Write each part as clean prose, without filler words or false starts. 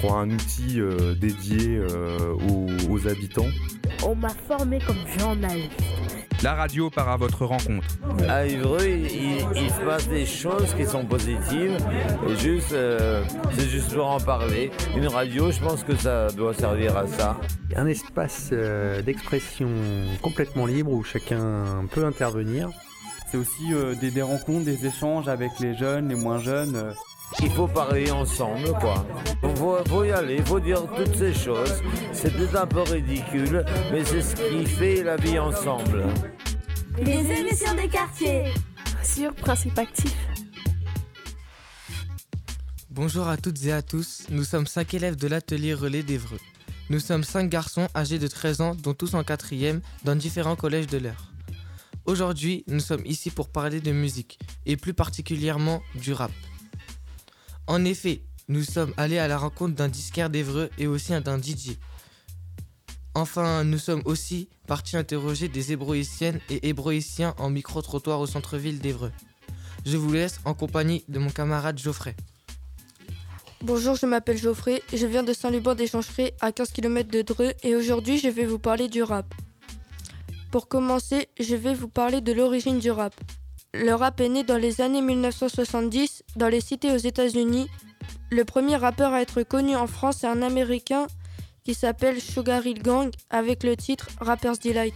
pour un outil dédié aux habitants. On m'a formé comme journaliste. La radio part à votre rencontre. À Évreux, il se passe des choses qui sont positives et c'est juste pour en parler. Une radio, je pense que ça doit servir à ça. Un espace d'expression complètement libre où chacun peut intervenir. C'est aussi des rencontres, des échanges avec les jeunes, les moins jeunes. Il faut parler ensemble, quoi. Faut y aller, faut dire toutes ces choses. C'est peut-être un peu ridicule, mais c'est ce qui fait la vie ensemble. Les émissions des quartiers Sur Principe Actif. Bonjour à toutes et à tous, nous sommes 5 élèves de l'atelier relais d'Évreux. Nous sommes 5 garçons âgés de 13 ans, dont tous en 4e, dans différents collèges de l'Eure. Aujourd'hui, nous sommes ici pour parler de musique, et plus particulièrement du rap. En effet, nous sommes allés à la rencontre d'un disquaire d'Évreux et aussi d'un DJ. Enfin, nous sommes aussi partis interroger des hébroïciennes et hébroïciens en micro-trottoir au centre-ville d'Évreux. Je vous laisse en compagnie de mon camarade Geoffrey. Bonjour, je m'appelle Geoffrey, je viens de Saint-Lubin-des-Chancherets à 15 km de Dreux et aujourd'hui je vais vous parler du rap. Pour commencer, je vais vous parler de l'origine du rap. Le rap est né dans les années 1970 dans les cités aux États-Unis. Le premier rappeur à être connu en France est un Américain qui s'appelle Sugar Hill Gang avec le titre Rapper's Delight.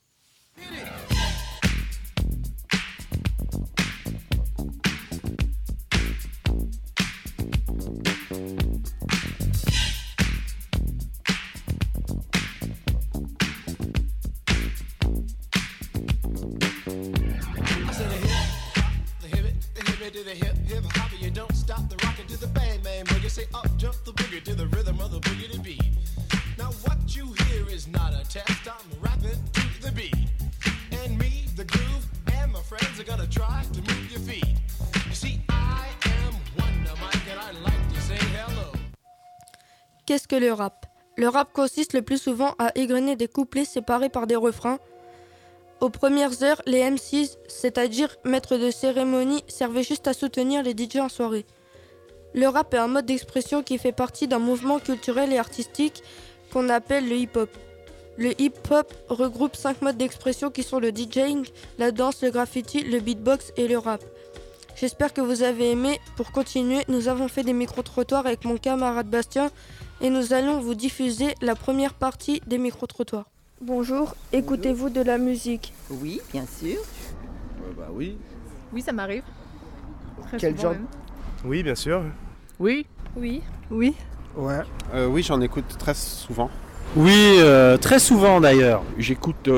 Qu'est-ce que le rap ? Le rap consiste le plus souvent à égrener des couplets séparés par des refrains. Aux premières heures, les MCs, c'est-à-dire maîtres de cérémonie, servaient juste à soutenir les DJ en soirée. Le rap est un mode d'expression qui fait partie d'un mouvement culturel et artistique qu'on appelle le hip-hop. Le hip-hop regroupe 5 modes d'expression qui sont le DJing, la danse, le graffiti, le beatbox et le rap. J'espère que vous avez aimé. Pour continuer, nous avons fait des micro-trottoirs avec mon camarade Bastien et nous allons vous diffuser la première partie des micro-trottoirs. Bonjour, écoutez-vous de la musique ? Oui, bien sûr. Oui. Oui, ça m'arrive. Très Quel souvent genre même. Oui, bien sûr. Oui. Oui. Oui. Ouais. Oui, j'en écoute très souvent. Oui, très souvent d'ailleurs. J'écoute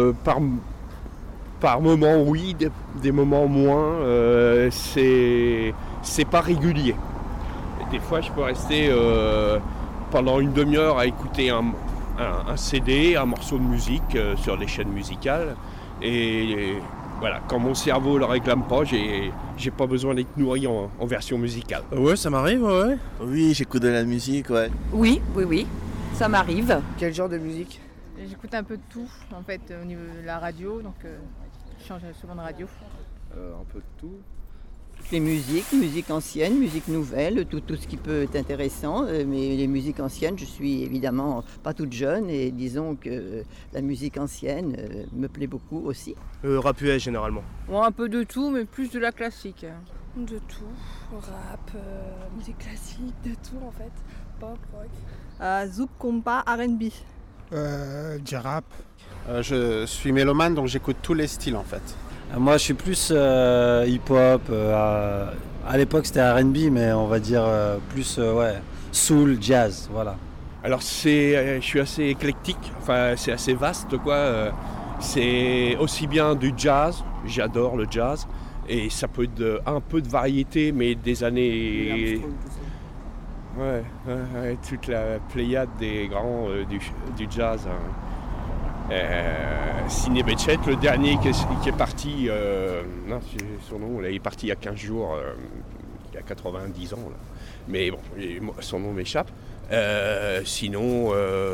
par moments, oui, des moments moins. C'est pas régulier. Et des fois, je peux rester pendant une demi-heure à écouter un CD, un morceau de musique sur les chaînes musicales. Et voilà, quand mon cerveau le réclame pas, j'ai pas besoin d'être nourri en version musicale. Ouais, ça m'arrive, ouais. Oui, j'écoute de la musique, ouais. Oui, ça m'arrive. Quel genre de musique ? J'écoute un peu de tout, en fait, au niveau de la radio, donc je change souvent de radio. Un peu de tout. Les musiques anciennes, musique nouvelle, tout ce qui peut être intéressant. Mais les musiques anciennes, je suis évidemment pas toute jeune et disons que la musique ancienne me plaît beaucoup aussi. Rap US généralement. Bon, un peu de tout, mais plus de la classique. De tout, rap, musique classique, de tout en fait, pop, rock. Zouk, compas, R&B. Du rap. Je suis mélomane, donc j'écoute tous les styles en fait. Moi, je suis plus hip-hop. À l'époque, c'était R&B, mais on va dire plus soul, jazz, voilà. Alors, je suis assez éclectique. Enfin, c'est assez vaste, quoi. C'est aussi bien du jazz. J'adore le jazz. Et ça peut être un peu de variété, mais des années. Ouais, toute la pléiade des grands du jazz. Hein. Sidney Bechet, le dernier qui est parti, son nom, là, il est parti il y a 15 jours, il y a 90 ans. Là. Mais bon, son nom m'échappe. Sinon,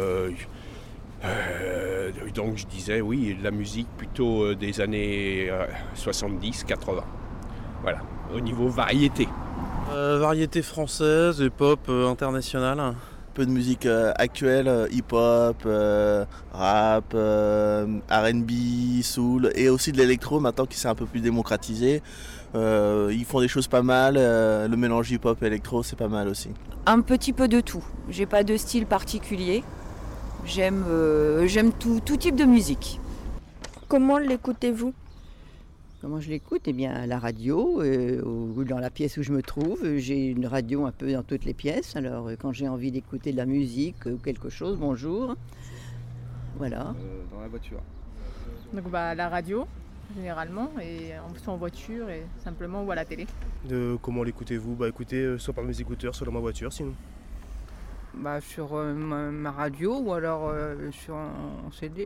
donc je disais, oui, de la musique plutôt des années 70-80. Voilà, au niveau variété. Variété française et pop internationale. peu de musique actuelle, hip-hop, rap, R&B, soul, et aussi de l'électro maintenant qui s'est un peu plus démocratisé. Ils font des choses pas mal, le mélange hip-hop et électro c'est pas mal aussi. Un petit peu de tout, j'ai pas de style particulier, j'aime tout type de musique. Comment l'écoutez-vous ? Comment je l'écoute ? Eh bien, à la radio, ou dans la pièce où je me trouve. J'ai une radio un peu dans toutes les pièces. Alors, quand j'ai envie d'écouter de la musique ou quelque chose, bonjour. Voilà. Dans la voiture. Donc la radio, généralement, et soit en voiture, et simplement, ou à la télé. Comment l'écoutez-vous ? Écoutez, soit par mes écouteurs, soit dans ma voiture, sinon. Sur ma radio, ou alors sur un CD.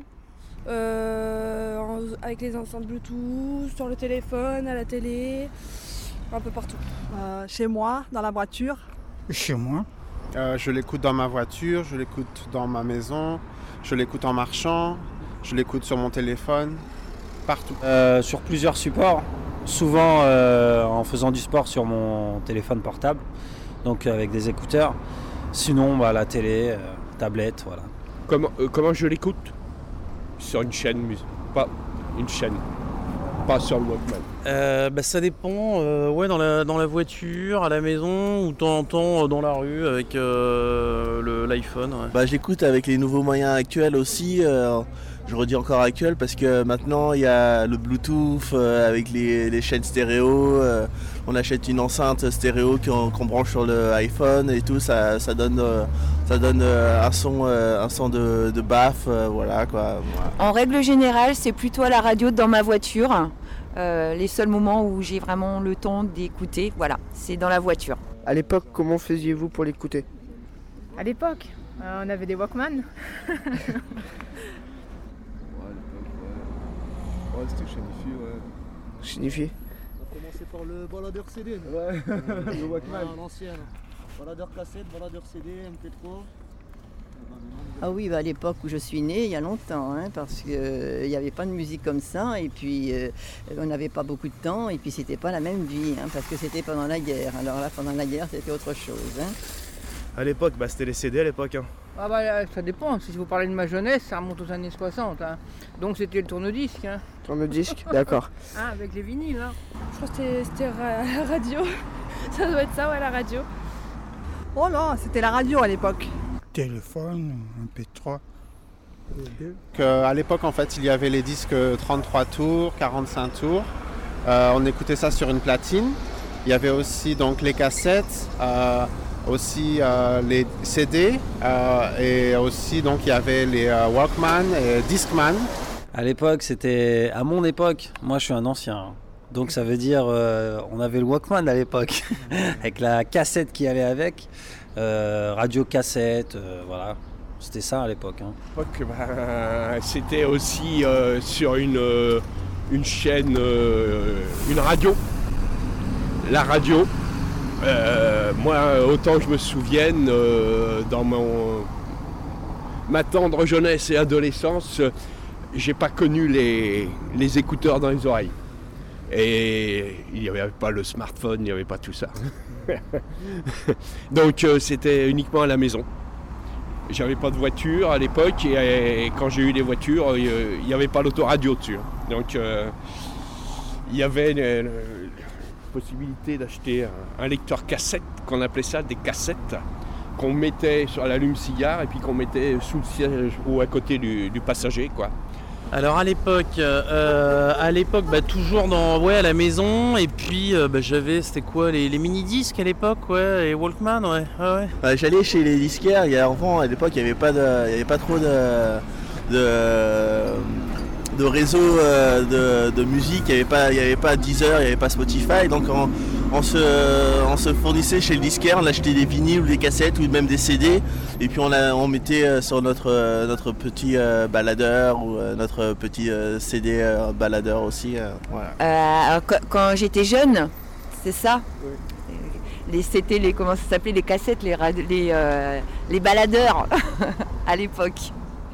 Avec les enceintes Bluetooth, sur le téléphone, à la télé, un peu partout. Chez moi, dans la voiture. Chez moi. Je l'écoute dans ma voiture, je l'écoute dans ma maison, je l'écoute en marchant, je l'écoute sur mon téléphone, partout. Sur plusieurs supports, souvent en faisant du sport sur mon téléphone portable, donc avec des écouteurs. Sinon, la télé, tablette, voilà. Comment je l'écoute ? Sur une chaîne, pas une chaîne, pas sur le Walkman. Ça dépend, dans la voiture, à la maison ou de temps en temps dans la rue avec l'iPhone. Ouais. J'écoute avec les nouveaux moyens actuels aussi, je redis encore actuel parce que maintenant il y a le Bluetooth avec les chaînes stéréo, on achète une enceinte stéréo qu'on branche sur le iPhone et tout, ça donne un son de baf, voilà quoi. Voilà. En règle générale, c'est plutôt à la radio dans ma voiture. Les seuls moments où j'ai vraiment le temps d'écouter, voilà, c'est dans la voiture. À l'époque, comment faisiez-vous pour l'écouter ? À l'époque, on avait des Walkman. C'était Shanifi, ouais. Shanifi. On a commencé par le baladeur CD. Ouais, le Walkman. L'ancienne. Baladeur cassette, baladeur CD, MP3. Ah oui, à l'époque où je suis née, il y a longtemps, parce qu'il n'y avait pas de musique comme ça, et puis on n'avait pas beaucoup de temps, et puis c'était pas la même vie, parce que c'était pendant la guerre. Alors là, pendant la guerre, c'était autre chose. À l'époque, c'était les CD à l'époque. Ça dépend, si vous parlez de ma jeunesse, ça remonte aux années 60. Donc c'était le tourne-disque. Tourne-disque, d'accord. Avec les vinyles. Je crois que c'était la radio. Ça doit être ça, ouais, la radio. Oh non, c'était la radio à l'époque. Téléphone, MP3. À l'époque, en fait, il y avait les disques 33 tours, 45 tours. On écoutait ça sur une platine. Il y avait aussi donc les cassettes, aussi les CD, et aussi donc il y avait les Walkman et Discman. À l'époque, c'était à mon époque. Moi, je suis un ancien. Donc ça veut dire on avait le Walkman à l'époque avec la cassette qui allait avec. Radio cassette, voilà, c'était ça à l'époque. C'était aussi sur une chaîne, une radio. La radio, moi autant que je me souvienne, dans ma tendre jeunesse et adolescence, j'ai pas connu les écouteurs dans les oreilles. Et il n'y avait pas le smartphone, il n'y avait pas tout ça. Donc c'était uniquement à la maison. J'avais pas de voiture à l'époque et quand j'ai eu les voitures, il n'y avait pas l'autoradio dessus. Donc il y avait la possibilité d'acheter un lecteur cassette, qu'on appelait ça des cassettes, qu'on mettait sur l'allume-cigare et puis qu'on mettait sous le siège ou à côté du passager, quoi. Alors à l'époque, toujours à la maison, et puis j'avais, c'était quoi, les mini-disques à l'époque, les Walkman, ouais. J'allais chez les disquaires, avant à l'époque il n'y avait pas trop de réseau de musique, il n'y avait pas Deezer, il n'y avait pas Spotify, donc on se fournissait chez le disquaire, on achetait des vinyles ou des cassettes ou même des CD, et puis on mettait sur notre petit baladeur ou notre petit CD baladeur aussi. Voilà. Quand j'étais jeune, c'est ça. Oui. C'était comment ça s'appelait, les cassettes, les baladeurs à l'époque.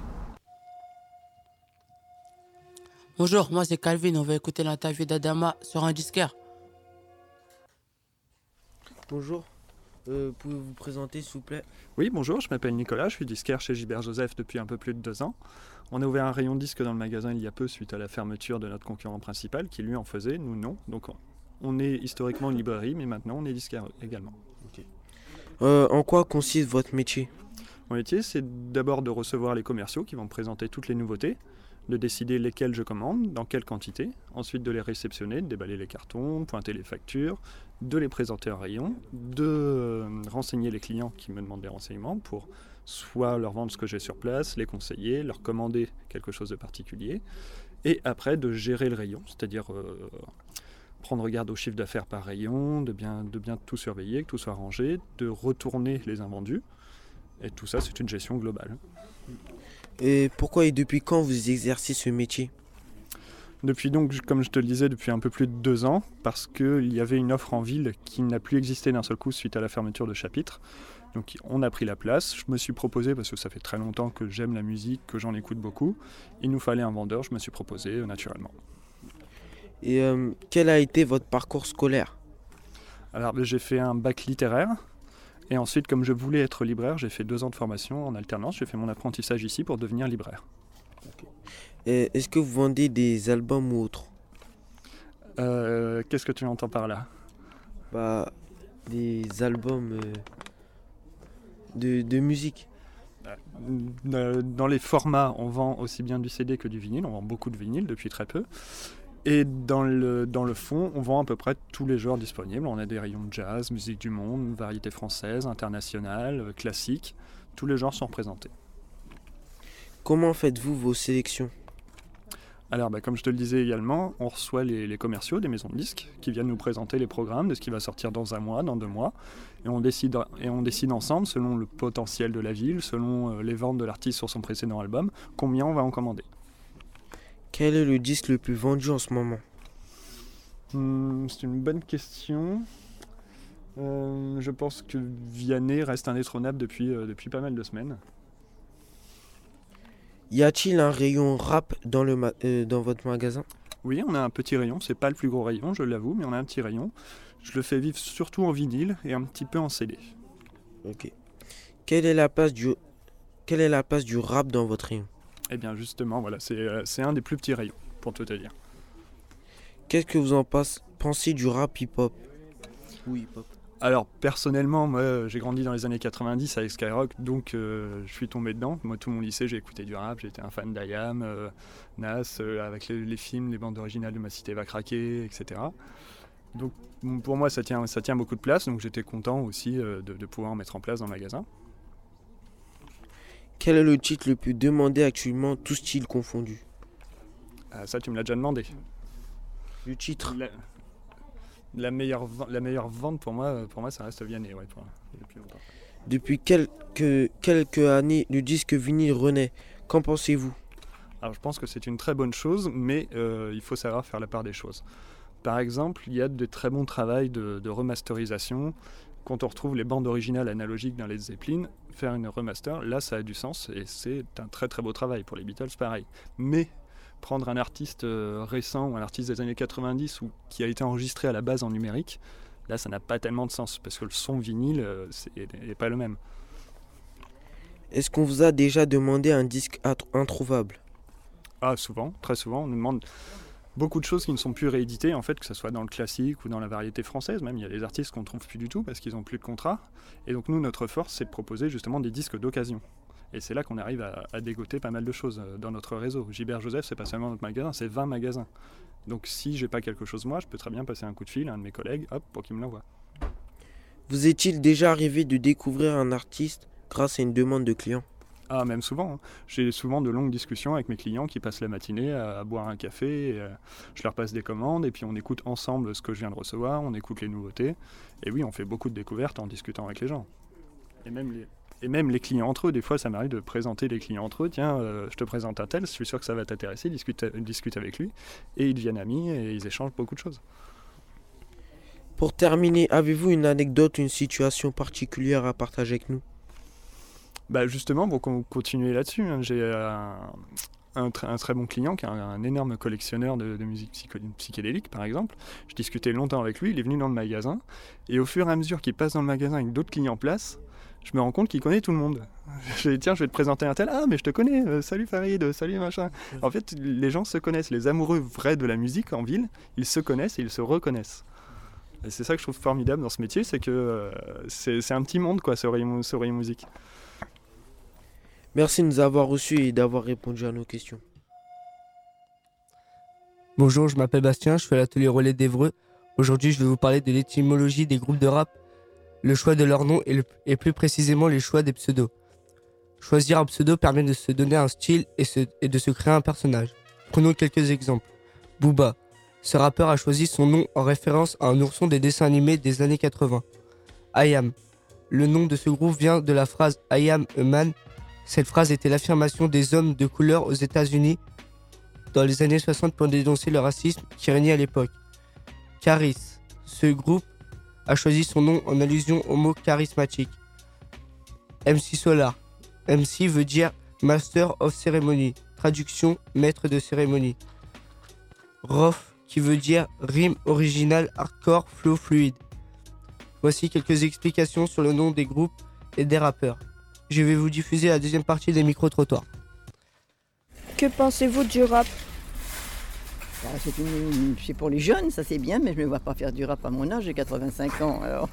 Bonjour, moi c'est Calvin, on va écouter l'interview d'Adama sur un disquaire. Bonjour, Pouvez-vous vous présenter s'il vous plaît? Oui, bonjour, je m'appelle Nicolas, je suis disquaire chez Gilbert Joseph depuis un peu plus de 2 ans. On a ouvert un rayon disque dans le magasin il y a peu suite à la fermeture de notre concurrent principal qui lui en faisait, nous non. Donc on est historiquement une librairie, mais maintenant on est disquaire également. En quoi consiste votre métier? Mon métier, c'est d'abord de recevoir les commerciaux qui vont me présenter toutes les nouveautés, de décider lesquelles je commande, dans quelle quantité, ensuite de les réceptionner, de déballer les cartons, pointer les factures, de les présenter en rayon, de renseigner les clients qui me demandent des renseignements pour soit leur vendre ce que j'ai sur place, les conseiller, leur commander quelque chose de particulier, et après de gérer le rayon, c'est-à-dire prendre garde au chiffre d'affaires par rayon, de bien tout surveiller, que tout soit rangé, de retourner les invendus, et tout ça c'est une gestion globale. Et pourquoi et depuis quand vous exercez ce métier? Depuis donc, comme je te le disais, depuis un peu plus de 2 ans, parce qu'il y avait une offre en ville qui n'a plus existé d'un seul coup suite à la fermeture de chapitre. Donc on a pris la place, je me suis proposé, parce que ça fait très longtemps que j'aime la musique, que j'en écoute beaucoup, il nous fallait un vendeur, je me suis proposé naturellement. Et quel a été votre parcours scolaire? Alors j'ai fait un bac littéraire, et ensuite comme je voulais être libraire, j'ai fait 2 ans de formation en alternance, j'ai fait mon apprentissage ici pour devenir libraire. Et est-ce que vous vendez des albums ou autres? Qu'est-ce que tu entends par là? Des albums de musique. Dans les formats, on vend aussi bien du CD que du vinyle, on vend beaucoup de vinyle depuis très peu. Et dans le fond, on vend à peu près tous les genres disponibles. On a des rayons de jazz, musique du monde, variété française, internationale, classique. Tous les genres sont représentés. Comment faites-vous vos sélections? Alors, comme je te le disais également, on reçoit les commerciaux des maisons de disques qui viennent nous présenter les programmes de ce qui va sortir dans 1 mois, dans 2 mois. Et on décide ensemble, selon le potentiel de la ville, selon les ventes de l'artiste sur son précédent album, combien on va en commander. Quel est le disque le plus vendu en ce moment? C'est une bonne question. Je pense que Vianney reste indétrônable depuis pas mal de semaines. Y a-t-il un rayon rap dans votre magasin? Oui, on a un petit rayon, c'est pas le plus gros rayon, je l'avoue, mais on a un petit rayon. Je le fais vivre surtout en vinyle et un petit peu en CD. Ok. Quelle est la place du rap dans votre rayon? Eh bien justement, voilà, c'est un des plus petits rayons, pour tout te dire. Qu'est-ce que vous en pensez du rap hip-hop? Oui, hip-hop. Alors personnellement, moi j'ai grandi dans les années 90 avec Skyrock, donc je suis tombé dedans. Moi tout mon lycée j'ai écouté du rap, j'étais un fan d'IAM, Nas, avec les films, les bandes originales de Ma Cité Va Craquer, etc. Donc pour moi ça tient beaucoup de place, donc j'étais content aussi de pouvoir en mettre en place dans le magasin. Quel est le titre le plus demandé actuellement, tous styles confondus? Ça tu me l'as déjà demandé. Le titre? La meilleure vente pour moi ça reste Vianney, ouais, depuis longtemps. Depuis quelques années, le disque vinyle renaît. Qu'en pensez-vous? Alors je pense que c'est une très bonne chose, mais il faut savoir faire la part des choses. Par exemple, il y a de très bons travaux de remasterisation. Quand on retrouve les bandes originales analogiques d'un Led Zeppelin, faire une remaster, là ça a du sens et c'est un très très beau travail. Pour les Beatles, pareil. Mais prendre un artiste récent ou un artiste des années 90 ou qui a été enregistré à la base en numérique, là ça n'a pas tellement de sens parce que le son vinyle n'est pas le même. Est-ce qu'on vous a déjà demandé un disque introuvable? Ah souvent, très souvent, on nous demande beaucoup de choses qui ne sont plus rééditées en fait, que ce soit dans le classique ou dans la variété française même, il y a des artistes qu'on ne trouve plus du tout parce qu'ils n'ont plus de contrat. Et donc nous, notre force c'est de proposer justement des disques d'occasion. Et c'est là qu'on arrive à dégoter pas mal de choses dans notre réseau. Gilbert Joseph, c'est pas seulement notre magasin, c'est 20 magasins. Donc si j'ai pas quelque chose moi, je peux très bien passer un coup de fil à un de mes collègues, hop, pour qu'il me l'envoie. Vous est-il déjà arrivé de découvrir un artiste grâce à une demande de client? Ah, même souvent. J'ai souvent de longues discussions avec mes clients qui passent la matinée à boire un café. Et, je leur passe des commandes et puis on écoute ensemble ce que je viens de recevoir, on écoute les nouveautés. Et oui, on fait beaucoup de découvertes en discutant avec les gens. Et même les clients entre eux, des fois ça m'arrive de présenter les clients entre eux. Tiens, je te présente un tel, je suis sûr que ça va t'intéresser, discute avec lui. Et ils deviennent amis et ils échangent beaucoup de choses. Pour terminer, avez-vous une anecdote, une situation particulière à partager avec nous? Justement, pour continuer là-dessus, j'ai un très bon client qui est un énorme collectionneur de musique psychédélique, par exemple. Je discutais longtemps avec lui, il est venu dans le magasin, et au fur et à mesure qu'il passe dans le magasin avec d'autres clients place, je me rends compte qu'il connaît tout le monde. Je dis, tiens, je vais te présenter un tel. Ah, mais je te connais, salut Farid, salut machin. En fait, les gens se connaissent, les amoureux vrais de la musique en ville, ils se connaissent et ils se reconnaissent. Et c'est ça que je trouve formidable dans ce métier, c'est que c'est un petit monde, quoi, ce rayon musique. Merci de nous avoir reçus et d'avoir répondu à nos questions. Bonjour, je m'appelle Bastien, je suis à l'atelier Relais d'Évreux. Aujourd'hui, je vais vous parler de l'étymologie des groupes de rap, le choix de leur nom et plus précisément les choix des pseudos. Choisir un pseudo permet de se donner un style et de se créer un personnage. Prenons quelques exemples. Booba. Ce rappeur a choisi son nom en référence à un ourson des dessins animés des années 80. I Am. Le nom de ce groupe vient de la phrase I am a man. Cette phrase était l'affirmation des hommes de couleur aux États-Unis dans les années 60 pour dénoncer le racisme qui régnait à l'époque. Caris. Ce groupe a choisi son nom en allusion au mot charismatique. MC Solar. MC veut dire Master of Ceremony, traduction maître de cérémonie. Rof, qui veut dire rime originale hardcore flow fluide. Voici quelques explications sur le nom des groupes et des rappeurs. Je vais vous diffuser la deuxième partie des micro-trottoirs. Que pensez-vous du rap ? C'est pour les jeunes, ça c'est bien, mais je ne me vois pas faire du rap à mon âge, j'ai 85 ans alors.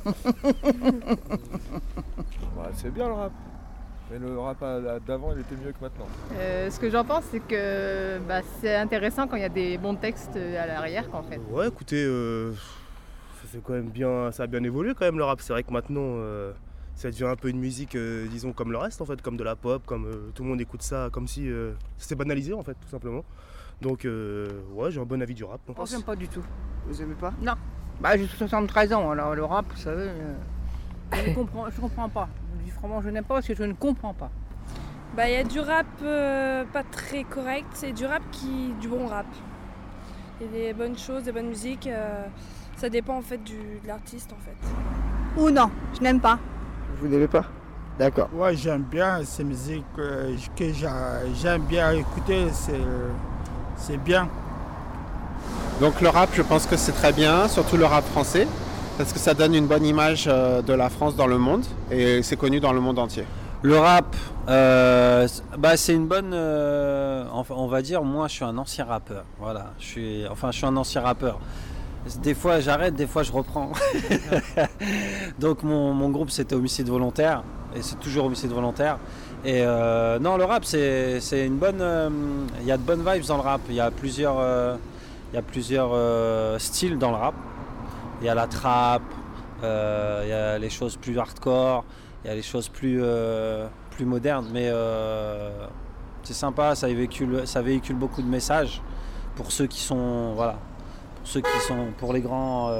C'est bien le rap. Mais le rap d'avant, il était mieux que maintenant. Ce que j'en pense, c'est que c'est intéressant quand il y a des bons textes à l'arrière, en fait. Ouais, écoutez, c'est quand même bien, ça a bien évolué quand même le rap. C'est vrai que maintenant, ça devient un peu une musique, disons, comme le reste en fait, comme de la pop, comme tout le monde écoute ça, comme si c'était banalisé en fait, tout simplement. Donc, ouais, j'ai un bon avis du rap. Moi, j'aime pas du tout. Vous aimez pas ? Non. J'ai 73 ans, alors le rap, vous savez, je comprends pas. Je dis franchement, je n'aime pas parce que je ne comprends pas. Il y a du rap pas très correct, c'est du du bon rap. Il y a des bonnes choses, des bonnes musiques, ça dépend en fait de l'artiste en fait. Ou non, je n'aime pas. Vous n'aimez pas ? D'accord. Ouais, j'aime bien ces musiques que j'aime bien écouter, c'est bien. Donc le rap, je pense que c'est très bien, surtout le rap français, parce que ça donne une bonne image de la France dans le monde et c'est connu dans le monde entier. Le rap, c'est une bonne... on va dire, moi je suis un ancien rappeur. Voilà, je suis un ancien rappeur. Des fois j'arrête, des fois je reprends. Donc mon groupe c'était Homicide Volontaire et c'est toujours Homicide Volontaire. Et non, le rap c'est une bonne... Il y a de bonnes vibes dans le rap, il y a plusieurs styles dans le rap. Il y a la trap, il y a les choses plus hardcore, il y a les choses plus modernes, mais c'est sympa, ça véhicule beaucoup de messages pour ceux qui sont, pour les grands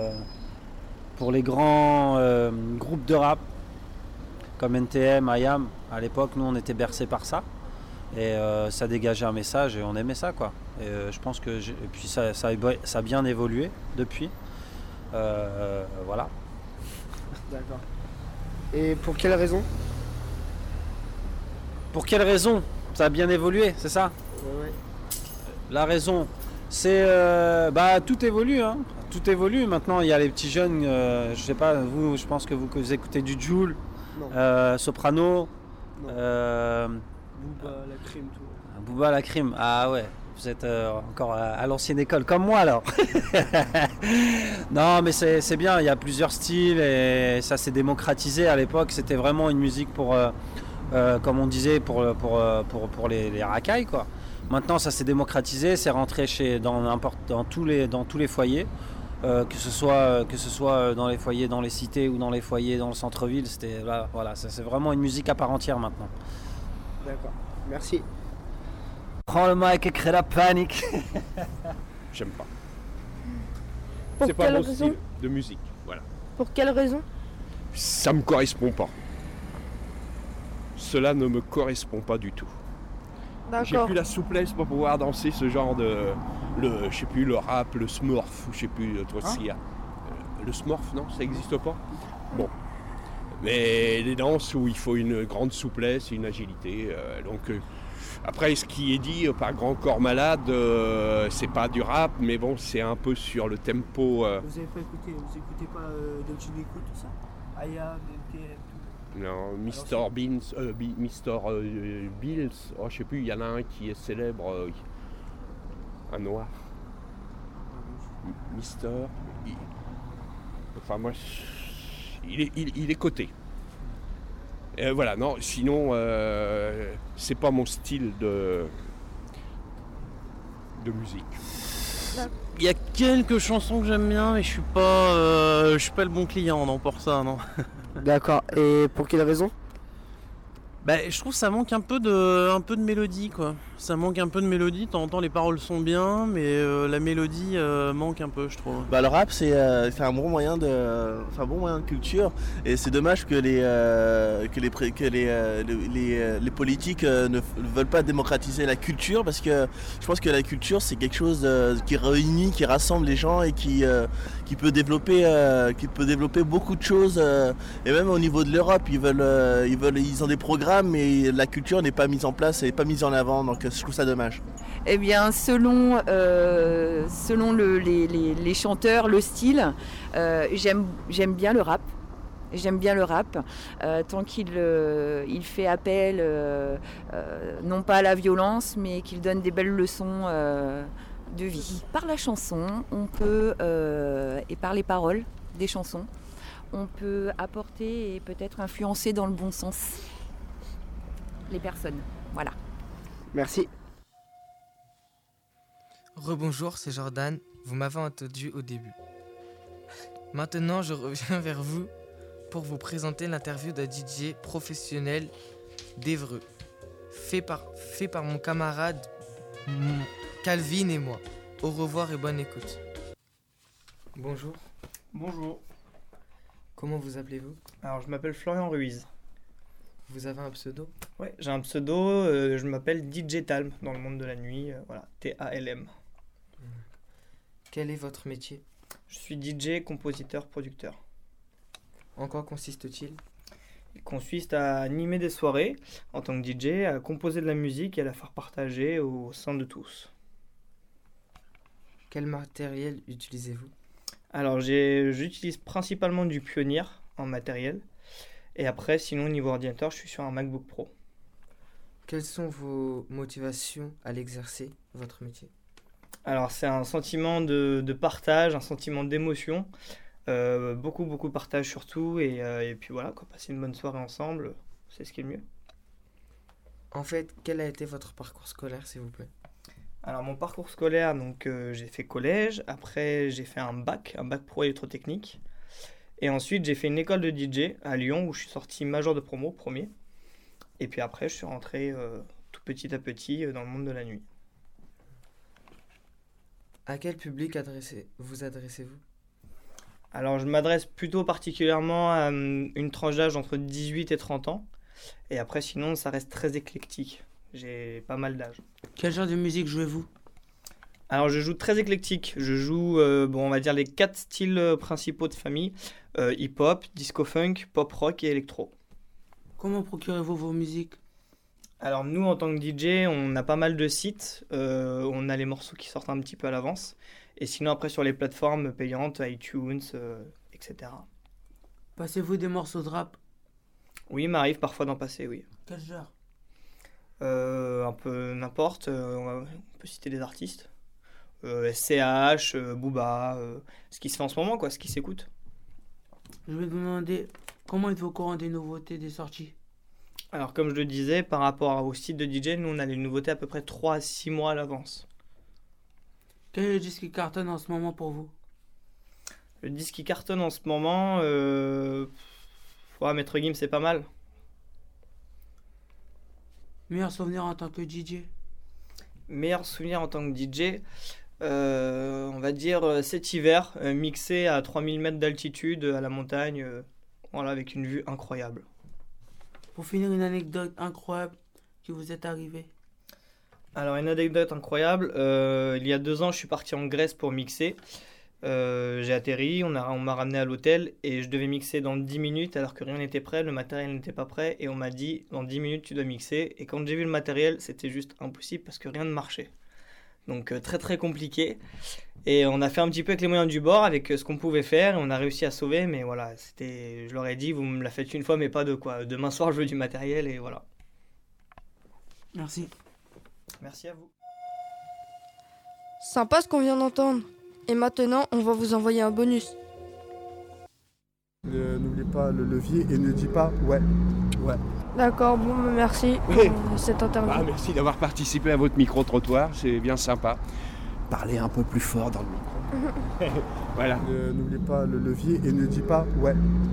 groupes de rap comme NTM, I Am. À l'époque, nous on était bercés par ça et ça dégageait un message et on aimait ça quoi. Et je pense que puis ça a bien évolué depuis. Voilà. D'accord. Et pour quelle raison ? Pour quelle raison ? Ça a bien évolué, c'est ça ? Ouais. La raison, c'est tout évolue, hein. Tout évolue. Maintenant, il y a les petits jeunes. Je sais pas, vous, je pense que vous écoutez du Jul, Soprano. Booba, la crime, tout. Booba, la crime. Ah ouais. Vous êtes encore à l'ancienne école, comme moi alors. Non, mais c'est bien, il y a plusieurs styles et ça s'est démocratisé. À l'époque, c'était vraiment une musique pour, comme on disait, pour les racailles, quoi. Maintenant, ça s'est démocratisé, c'est rentré dans tous les foyers, que ce soit dans les foyers dans les cités ou dans les foyers dans le centre-ville. Voilà, c'est vraiment une musique à part entière maintenant. D'accord, merci. Prends le mic et crée la panique. J'aime pas. Pour C'est pas quelle mon raison ? style de musique, voilà. Pour quelle raison ? Ça me correspond pas. Cela ne me correspond pas du tout. J'ai D'accord. plus la souplesse pour pouvoir danser ce genre de... le rap, le smurf, je sais plus trop ce qu'il y a. Le smurf, non, ça n'existe pas. Bon. Mais des danses où il faut une grande souplesse et une agilité. Après, ce qui est dit par Grand Corps Malade, c'est pas du rap, mais bon, c'est un peu sur le tempo. Vous avez pas écouté, vous écoutez pas Dolce Vita, tout ça? Aya, BNP, tout. Non, Mr. Bills, je sais plus, il y en a un qui est célèbre, un noir. Mister. Enfin, moi, il est coté. Voilà, non, sinon, c'est pas mon style de musique. Il y a quelques chansons que j'aime bien, mais je suis pas le bon client, non, pour ça, non. D'accord, et pour quelle raison? Je trouve que ça manque un peu de mélodie, quoi. Ça manque un peu de mélodie, de temps en temps les paroles sont bien, mais la mélodie manque un peu, je trouve. Le rap c'est un bon moyen de culture, et c'est dommage que les politiques ne veulent pas démocratiser la culture, parce que je pense que la culture c'est quelque chose qui réunit, qui rassemble les gens et qui peut développer beaucoup de choses, et même au niveau de l'Europe ils ont des programmes, mais la culture n'est pas mise en place et pas mise en avant, donc je trouve ça dommage. Eh bien, selon les chanteurs, le style, j'aime bien le rap. J'aime bien le rap, tant qu'il fait appel, non pas à la violence, mais qu'il donne des belles leçons de vie. Par la chanson, on peut, et par les paroles des chansons, on peut apporter et peut-être influencer dans le bon sens les personnes. Voilà. Merci. Rebonjour, c'est Jordan. Vous m'avez entendu au début. Maintenant, je reviens vers vous pour vous présenter l'interview d'un DJ professionnel d'Évreux, fait par mon camarade Calvin et moi. Au revoir et bonne écoute. Bonjour. Bonjour. Comment vous appelez-vous? Alors, je m'appelle Florian Ruiz. Vous avez un pseudo? Ouais, j'ai un pseudo, je m'appelle DJ Talm dans le monde de la nuit, voilà, Talm. Quel est votre métier? Je suis DJ, compositeur, producteur. En quoi consiste-t-il? Il consiste à animer des soirées en tant que DJ, à composer de la musique et à la faire partager au sein de tous. Quel matériel utilisez-vous? Alors j'utilise principalement du Pioneer en matériel. Et après, sinon, niveau ordinateur, je suis sur un MacBook Pro. Quelles sont vos motivations à l'exercer, votre métier? Alors, c'est un sentiment de partage, un sentiment d'émotion. Beaucoup de partage surtout. Et puis voilà, passer une bonne soirée ensemble, c'est ce qui est le mieux. En fait, quel a été votre parcours scolaire, s'il vous plaît? Alors, mon parcours scolaire, donc j'ai fait collège. Après, j'ai fait un bac pro électrotechnique. Et ensuite, j'ai fait une école de DJ à Lyon où je suis sorti major de promo, premier. Et puis après, je suis rentré tout petit à petit dans le monde de la nuit. À quel public vous adressez-vous? Alors, je m'adresse plutôt particulièrement à une tranche d'âge entre 18 et 30 ans. Et après, sinon, ça reste très éclectique. J'ai pas mal d'âge. Quel genre de musique jouez-vous? Alors, je joue très éclectique. Je joue, on va dire les 4 styles principaux de famille. Hip-hop, disco-funk, pop-rock et électro. Comment procurez-vous vos musiques? Alors, nous, en tant que DJ, on a pas mal de sites. On a les morceaux qui sortent un petit peu à l'avance. Et sinon, après, sur les plateformes payantes, iTunes, etc. Passez-vous des morceaux de rap? Oui, il m'arrive parfois d'en passer, oui. Quel genre? Un peu n'importe. On peut citer des artistes. SCH, Booba, ce qui se fait en ce moment, ce qui s'écoute. Je vais vous demander comment êtes-vous au courant des nouveautés, des sorties? Alors, comme je le disais, par rapport au site de DJ, nous, on a les nouveautés à peu près 3 à 6 mois à l'avance. Quel est le disque qui cartonne en ce moment pour vous? Le disque qui cartonne en ce moment, Maître Gims, c'est pas mal. Meilleur souvenir en tant que DJ? Meilleur souvenir en tant que DJ, on va dire cet hiver, mixé à 3000 mètres d'altitude à la montagne, avec une vue incroyable. Pour finir, une anecdote incroyable qui vous est arrivée? Alors, une anecdote incroyable, il y a 2 ans, je suis parti en Grèce pour mixer. J'ai atterri, on m'a ramené à l'hôtel et je devais mixer dans 10 minutes alors que rien n'était prêt, le matériel n'était pas prêt et on m'a dit dans 10 minutes tu dois mixer. Et quand j'ai vu le matériel, c'était juste impossible parce que rien ne marchait. Donc très très compliqué. Et on a fait un petit peu avec les moyens du bord, avec ce qu'on pouvait faire, et on a réussi à sauver. Mais voilà, je leur ai dit, vous me la faites une fois, mais pas deux quoi. Demain soir, je veux du matériel et voilà. Merci. Merci à vous. Sympa ce qu'on vient d'entendre. Et maintenant, on va vous envoyer un bonus. N'oubliez pas le levier et ne dis pas ouais. D'accord, bon, merci Oui. pour cette interview. Ah, merci d'avoir participé à votre micro-trottoir, c'est bien sympa. Parlez un peu plus fort dans le micro. Voilà. N'oubliez pas le levier et ne dis pas ouais.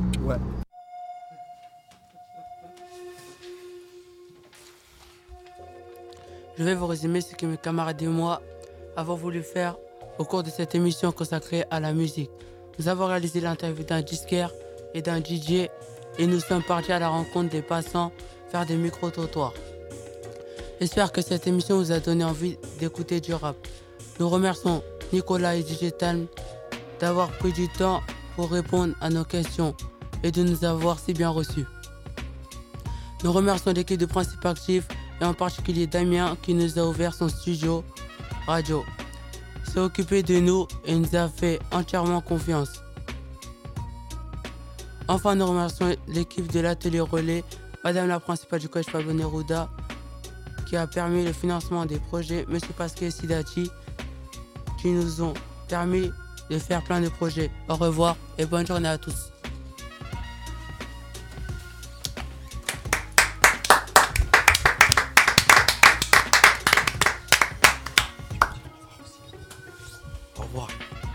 Je vais vous résumer ce que mes camarades et moi avons voulu faire au cours de cette émission consacrée à la musique. Nous avons réalisé l'interview d'un disquaire et d'un DJ et nous sommes partis à la rencontre des passants faire des micro-trottoirs. J'espère que cette émission vous a donné envie d'écouter du rap. Nous remercions Nicolas et DJ Talm d'avoir pris du temps pour répondre à nos questions et de nous avoir si bien reçus. Nous remercions l'équipe de Principe Actif et en particulier Damien qui nous a ouvert son studio radio. Il s'est occupé de nous et nous a fait entièrement confiance. Enfin, nous remercions l'équipe de l'atelier relais, Madame la principale du collège Pablo Neruda, qui a permis le financement des projets, Monsieur Pascal Sidati, qui nous ont permis de faire plein de projets. Au revoir et bonne journée à tous. Au revoir.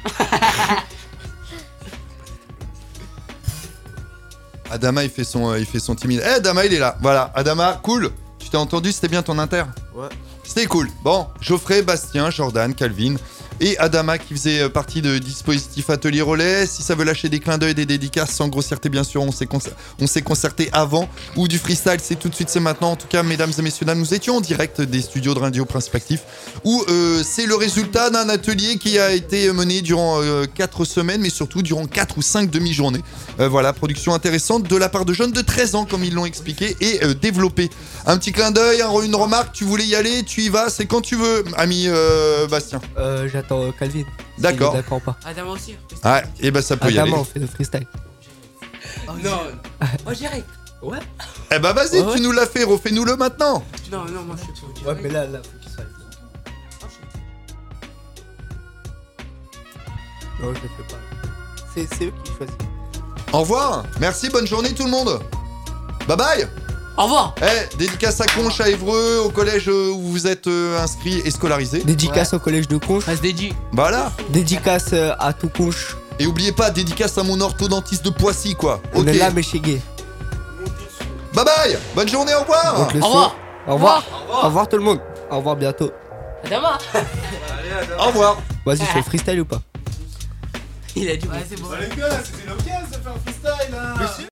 Adama, il fait son timide. Adama, il est là. Voilà, Adama, cool. Tu t'es entendu, c'était bien ton inter? Ouais. C'était cool. Bon, Geoffrey, Bastien, Jordan, Calvin et Adama qui faisait partie de dispositif Atelier Relais. Si ça veut lâcher des clins d'œil, des dédicaces sans grossièreté, bien sûr, on s'est concerté avant. Ou du freestyle, c'est tout de suite, c'est maintenant. En tout cas, mesdames et messieurs, nous étions en direct des studios de Radio Principe Actif où c'est le résultat d'un atelier qui a été mené durant 4 semaines, mais surtout durant 4 ou 5 demi-journées. Voilà, production intéressante de la part de jeunes de 13 ans, comme ils l'ont expliqué, et développé. Un petit clin d'œil, une remarque, tu voulais y aller, tu y vas, c'est quand tu veux, ami Bastien. J'attends Calvin. D'accord. D'accord ou pas. Adama aussi. Ah, et ben ça peut y aller. Adama, on fait le freestyle. Oh non. Oh j'irai. Ouais. Eh ben vas-y, tu nous l'as fait, refais-nous-le maintenant. Non, moi je suis pas. Ouais, mais là, faut qu'il soit. Non, je le fais pas. C'est eux qui choisissent. Au revoir, merci, bonne journée tout le monde. Bye bye. Au revoir. Dédicace à Conche, à Évreux, au collège où vous êtes inscrits et scolarisés. Dédicace au collège de Conche. Voilà. Dédicace à tout Conche. Et oubliez pas, dédicace à mon orthodontiste de Poissy, quoi. On est là, mais chez Gay. Bye bye, bonne journée, au revoir. Au revoir. Au revoir. Au revoir tout le monde. Au revoir bientôt. Adama. Au revoir. Vas-y, je fais freestyle ou pas? Il a dit. Ouais, c'est bon. Les gars, c'était l'occasion de faire un freestyle là.